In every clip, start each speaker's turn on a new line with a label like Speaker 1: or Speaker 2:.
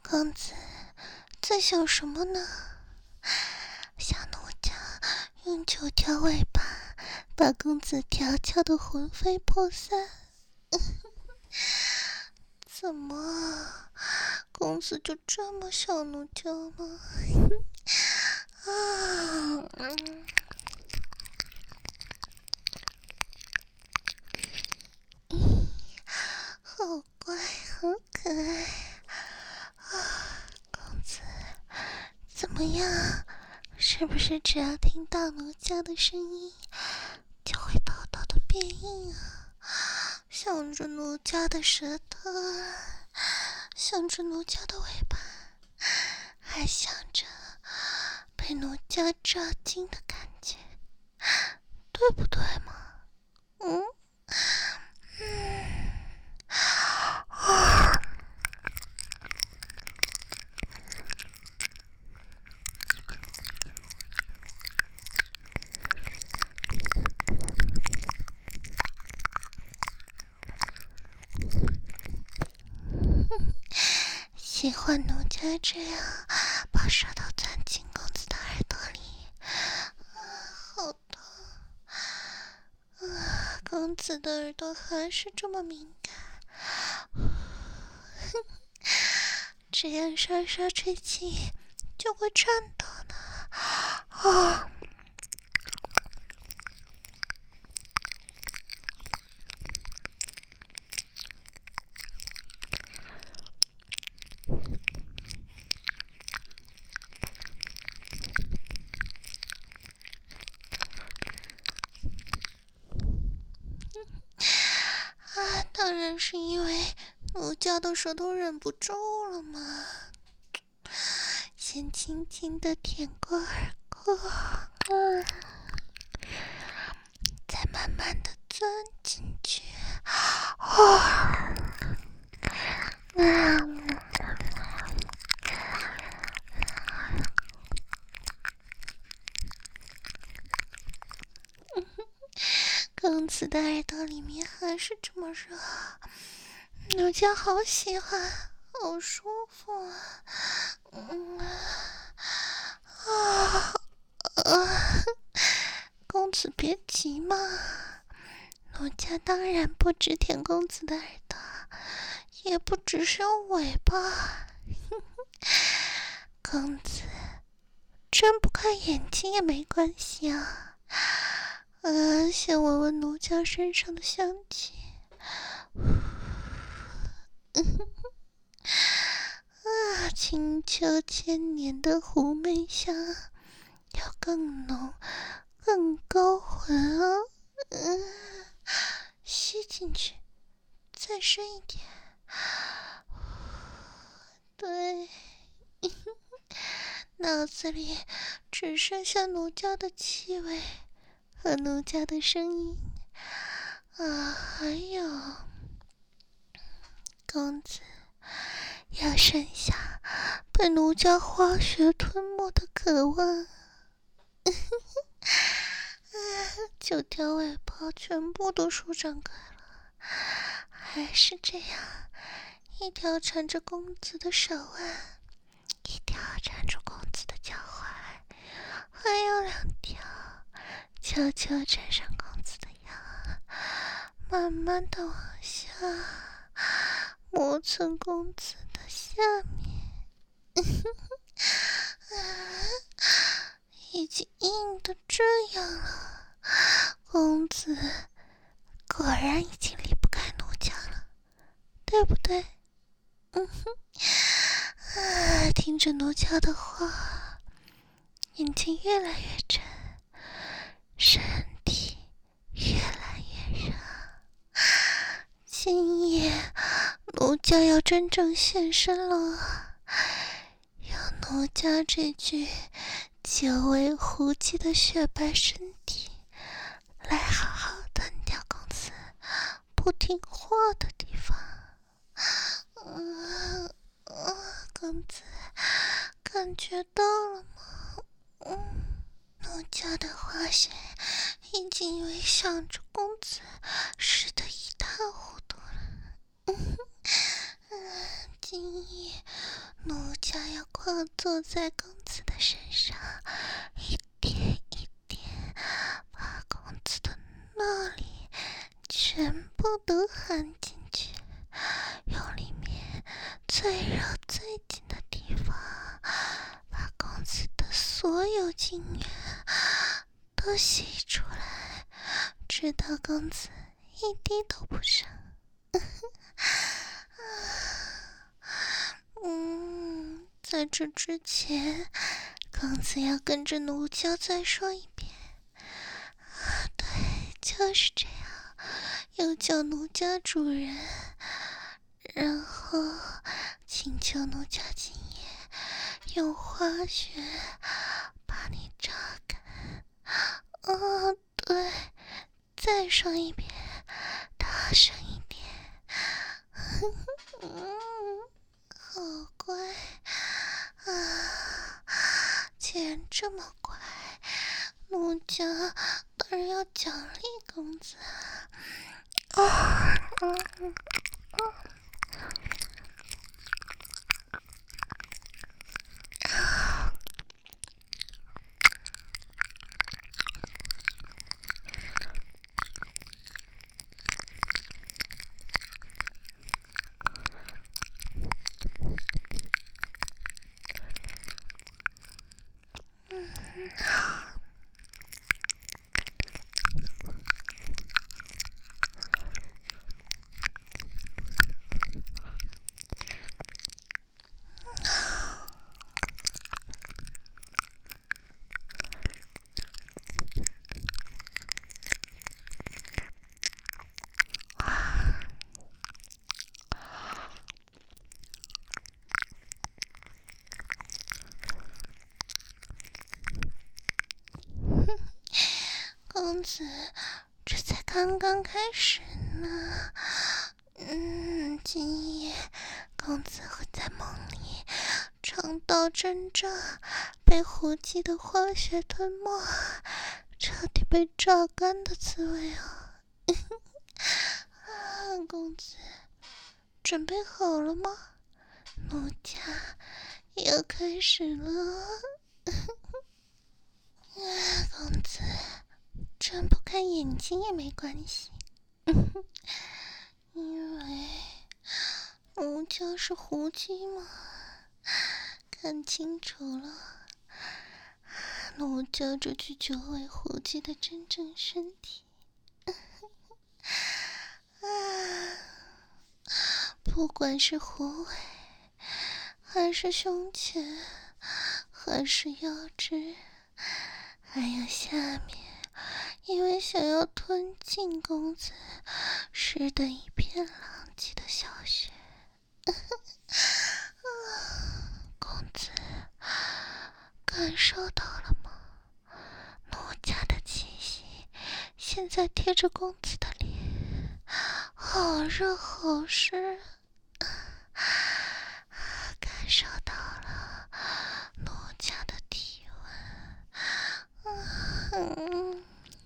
Speaker 1: 公子在想什么呢？小奴家用9条尾巴把公子调教得魂飞魄散。怎么，公子就这么小奴娇吗？好乖，好可爱公子怎么样？是不是只要听到奴家的声音，就会偷偷的变硬啊？想着奴家的舌头，想着奴家的尾巴，还想着被奴家照进的感觉，对不对嘛？喜欢奴家这样把舌头钻进公子的耳朵里，好痛！公子的耳朵还是这么敏感，只要稍稍吹气就会颤抖呢。当然是因为奴家的舌头忍不住了嘛，先轻轻地舔过耳廓，再慢慢地钻进去。公子的耳朵里面还是这么热，奴家好喜欢，好舒服公子别急嘛，奴家当然不只舔公子的耳朵，也不只是用尾巴。公子睁不开眼睛也没关系啊。先闻闻奴家身上的香气。清秋千年的狐媚香，要更浓、更高魂啊！吸进去，再深一点。对，脑子里只剩下奴家的气味和奴家的声音还有公子要剩下被奴家花穴吞没的渴望。9条尾巴全部都舒展开了，还是这样，一条缠着公子的手腕，一条缠住公子的脚踝，还有2条悄悄缠上公子的腰，慢慢的往下磨蹭公子的下面。已经硬的这样了，公子果然已经离不开奴家了，对不对？听着奴家的话，眼睛越来越沉，身体越来越热。今夜奴家要真正现身了，用奴家这具久违胡姬的雪白身体来好好吞掉公子不听话的地方。公子感觉到了吗？奴家的花穴已经围想着公子湿得一塌糊涂了。今夜奴家要跨坐在公子的身上，一点一点把公子的那里全部都含进去，用里面最热最紧的地方，把公子的所有精液都吸出来，直到公子一滴都不剩。在这之前，公子要跟着奴娇再说一遍。对，就是这样，又叫奴家主人，然后请求奴家今夜用花穴把你榨干。对，再说一遍，大声一点。好乖啊！既然这么乖，奴家当然要奖励公子啊！公子，这才刚刚开始呢。今夜公子会在梦里尝到真正被狐姬的花穴吞没，彻底被榨干的滋味啊！公子，准备好了吗？奴家要开始了。公子，睁不开眼睛也没关系，因为奴家是狐姬嘛，看清楚了，奴家这具九尾狐姬的真正身体。不管是狐尾，还是胸前，还是腰肢，还有下面，因为想要吞进公子湿得一片狼藉的小穴。公子感受到了吗？奴家的气息现在贴着公子的脸，好热好湿，感受到了奴家的体温。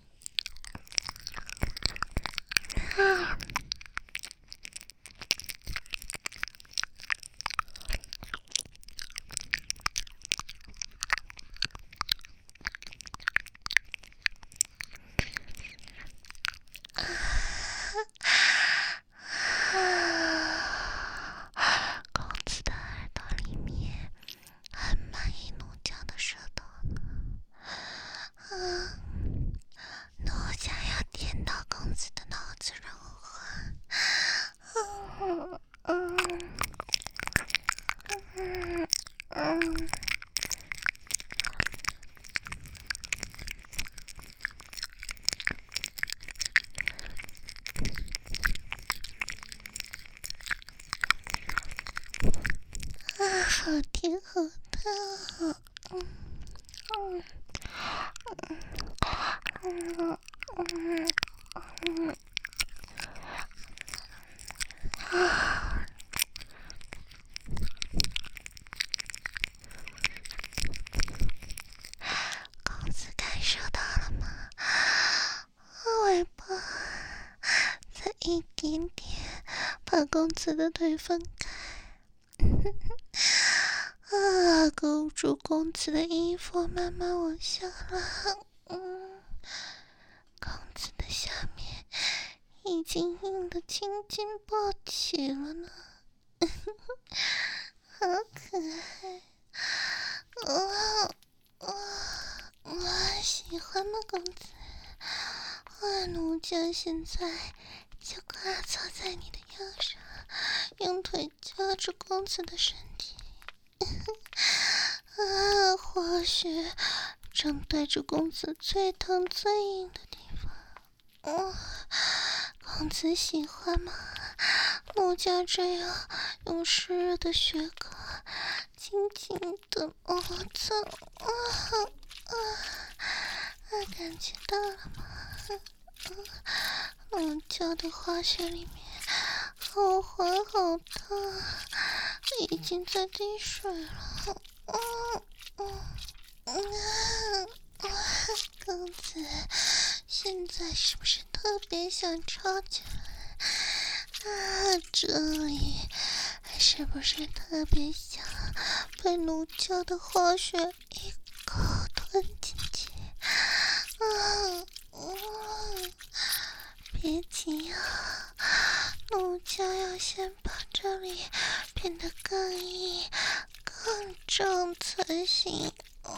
Speaker 1: 公子的耳朵里面很满意奴家的舌头呢。奴家要颠到公子的脑子软化。好甜好烫。公子感受到了吗？尾巴再一点点把公子的腿分开。 住公子的衣服慢慢往下拉。公子的下面已经硬得青筋暴起了呢。好可爱，我喜欢吗，公子？奴家现在就挂坐在你的腰上，用腿夹住公子的身体。或许正对着公子最疼最硬的地方。公子喜欢吗？奴家这样用湿热的血口轻轻的摩擦，感觉到了吗？奴家的花穴里面好滑好烫，已经在滴水了。公子现在是不是特别想抄起来？这里是不是特别想被奴家的花穴一口吞进去？别急啊，奴家要先把这里变得更硬更重才行。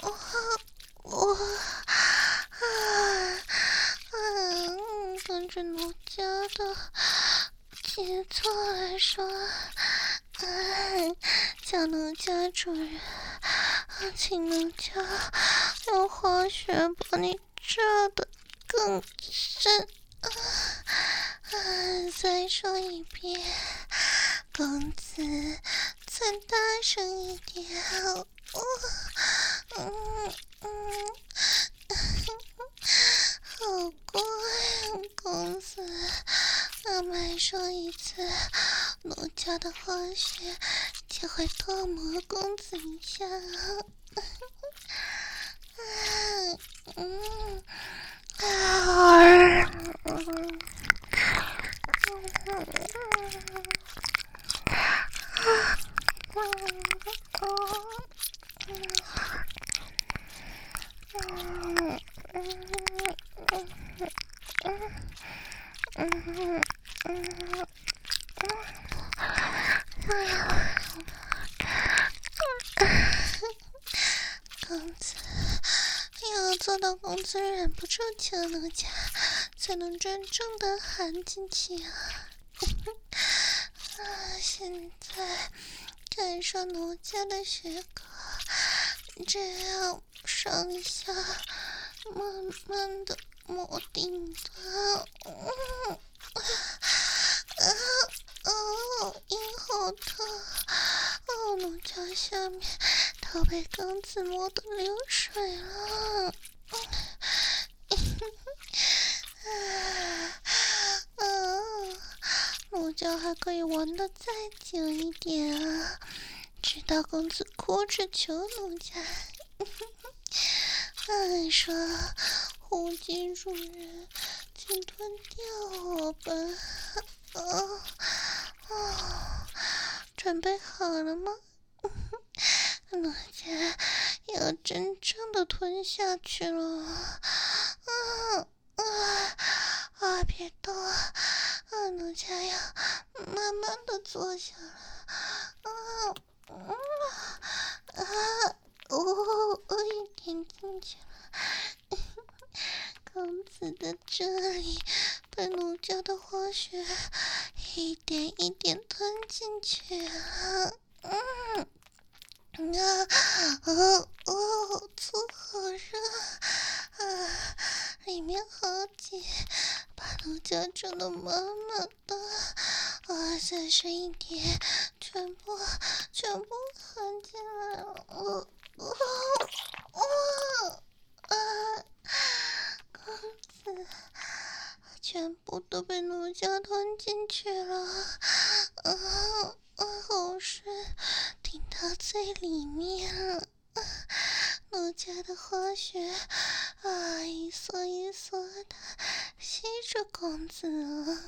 Speaker 1: 跟着奴家的节奏来说，叫奴家主人，请奴家用花穴把你扎得更深。再说一遍，公子，再大声一点。好乖，公子，每说一次，奴家的花穴就会多磨公子一下。公子，要做到公子忍不住求奴家，才能真正的含进去啊！现在感受奴家的血口，这样上下慢慢的磨顶的。阴好疼！奴家下面都被公子磨得流水了。奴家还可以玩得再久一点啊，直到公子哭着求奴家。说狐姬主人，请吞掉我吧。准备好了吗？奴家要真正的吞下去了。别动，奴家要慢慢的坐下来。一点进去了。公子的这里被奴家的花穴一点一点吞进去了。粗好热，里面好紧，把奴家整得满满的。再深一点，全部含进来了。公子全部都被奴家吞进去了。好深，顶到最里面了。奴家的花穴一缩一缩的吸着公子了。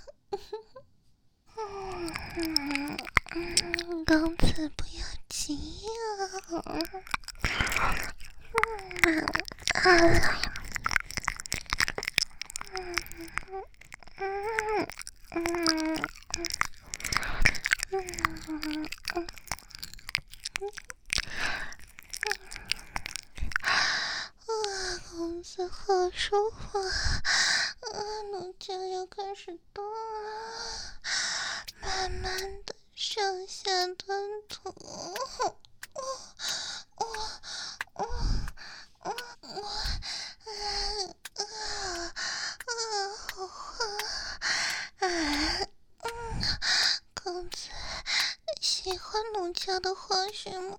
Speaker 1: 公子不要急啊， 公子好舒服奴家要开始动了，慢慢的上下吞吐。公子喜欢奴家的滑雪吗？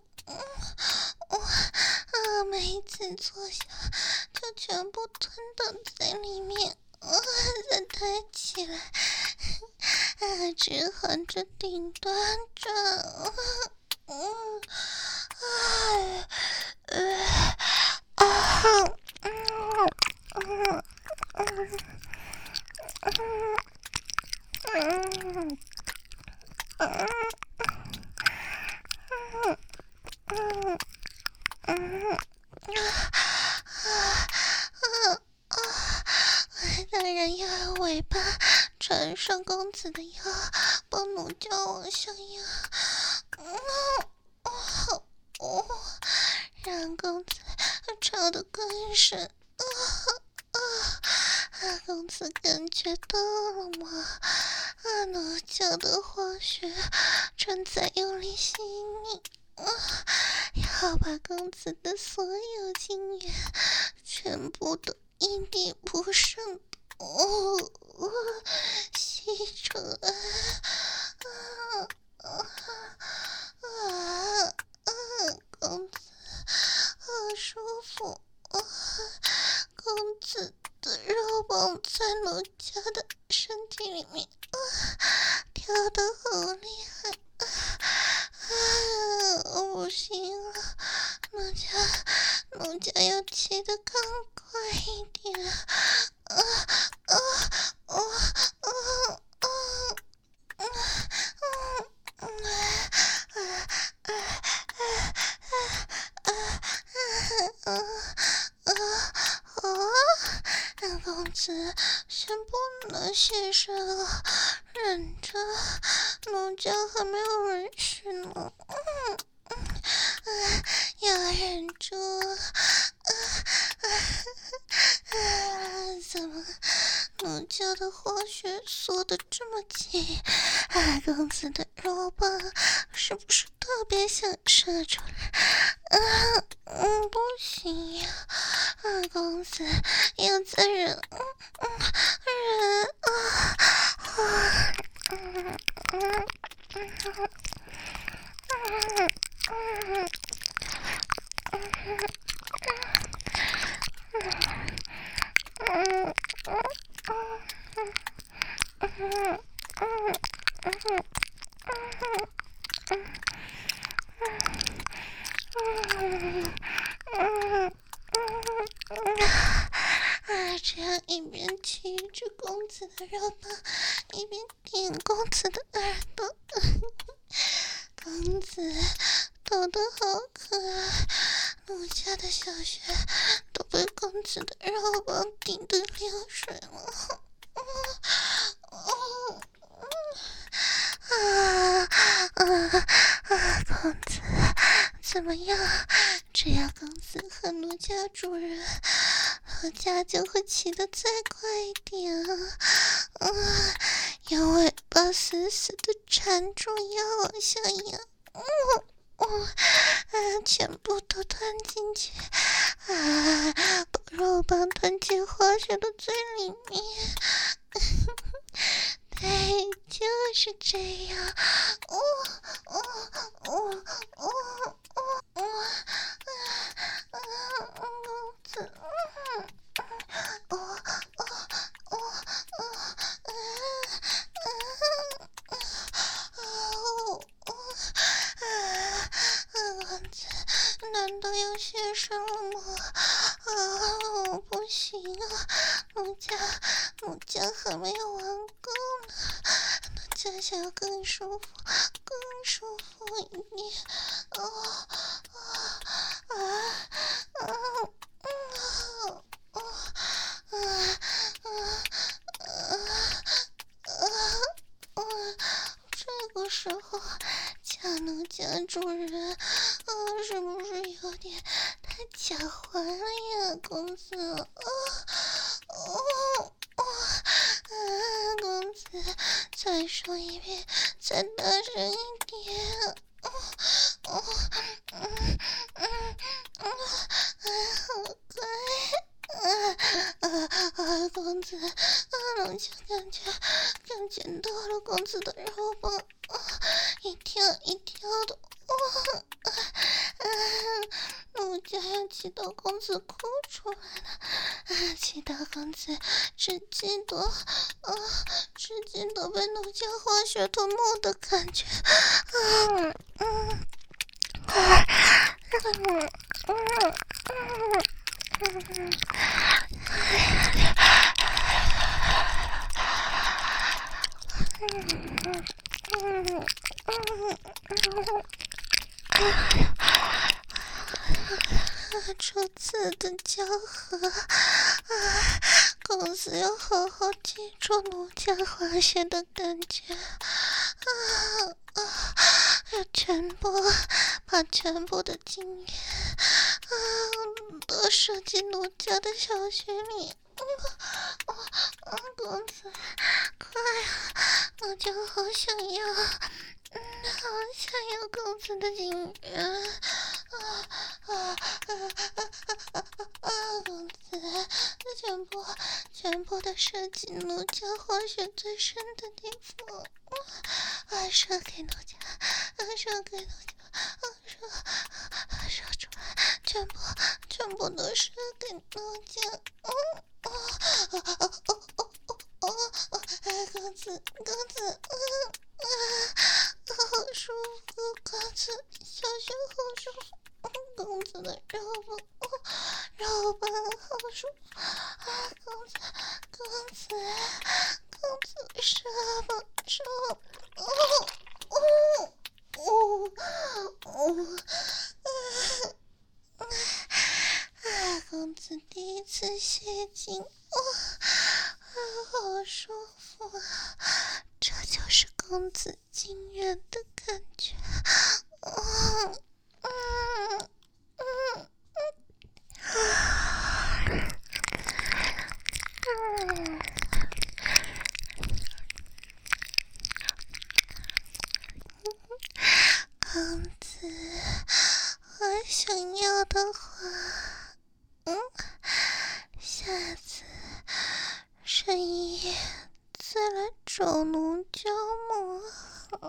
Speaker 1: 每一次坐下就全部吞到在里面，再抬起来，直横着顶端转，当然要用尾巴缠上公子的腰，帮奴家往上压，让公子插得更深。公子感觉到了吗？奴家的滑雪正在用力吸引，要把公子的所有精液全部都一滴不剩吸出来。公子好舒服，公子的肉棒在奴家的身体里面跳得好厉害，我不行了，奴家要起得更快一点，公子先不能现身了，忍着，奴家还没有允许呢，要忍住。怎么奴家的滑雪缩得这么紧？公子的肉棒是不是特别想射出来？不行呀，公子要再忍，这样一边骑着公子的肉棒，一边点公子的耳朵，公子抖得好可爱，奴家的小穴都被公子的肉棒顶得流水了。公子怎么样？只要公子和奴家主人，奴家就会骑得再快一点用尾巴死死地缠住腰往下压，全部都吞进去，把肉棒吞进滑雪的嘴里面。对，就是这样。难道要现身了吗？我不行啊，奴家还没有玩够呢，奴家想要更舒服一点。 主人，是不是有点太假滑了呀，公子？公子，再说一遍，再大声一点。好乖，公子，龙家感觉到了公子的肉棒，一跳一跳的，奴家要气到公子哭出来了，气到公子直接都被奴家化血吞没的感觉，初次的交合，公子要好好记住奴家滑血的感觉，要把全部的精液都射进奴家的小穴里。公子，快啊！我就好想要，好想要公子的精液。公子，全部的射进奴家滑血最深的地方，射给奴家，射出来，全部都射给奴家。公子，好舒服，公子，小穴好舒服。公子的肉棒好舒服，公子射吧，公子第一次泄精，好舒服啊！这就是公子经验的感觉。公子，我想要的话，下次深夜再来找奴家吗？